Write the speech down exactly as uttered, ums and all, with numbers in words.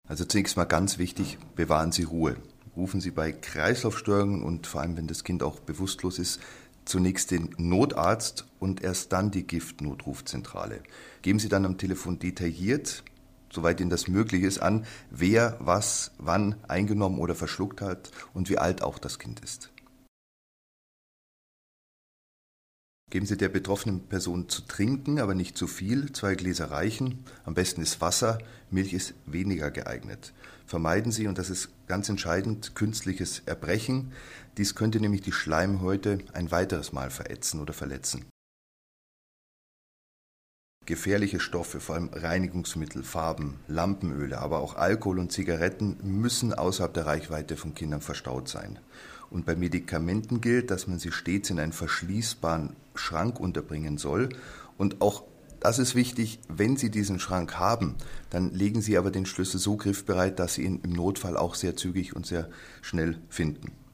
Also zunächst mal ganz wichtig, bewahren Sie Ruhe. Rufen Sie bei Kreislaufstörungen und vor allem, wenn das Kind auch bewusstlos ist, zunächst den Notarzt und erst dann die Giftnotrufzentrale. Geben Sie dann am Telefon detailliert, soweit Ihnen das möglich ist, an, wer was wann eingenommen oder verschluckt hat und wie alt auch das Kind ist. Geben Sie der betroffenen Person zu trinken, aber nicht zu viel. Zwei Gläser reichen. Am besten ist Wasser. Milch ist weniger geeignet. Vermeiden Sie, und das ist ganz entscheidend, künstliches Erbrechen. Dies könnte nämlich die Schleimhäute ein weiteres Mal verätzen oder verletzen. Gefährliche Stoffe, vor allem Reinigungsmittel, Farben, Lampenöle, aber auch Alkohol und Zigaretten müssen außerhalb der Reichweite von Kindern verstaut sein. Und bei Medikamenten gilt, dass man sie stets in einen verschließbaren Schrank unterbringen soll. Und auch das ist wichtig, wenn Sie diesen Schrank haben, dann legen Sie aber den Schlüssel so griffbereit, dass Sie ihn im Notfall auch sehr zügig und sehr schnell finden.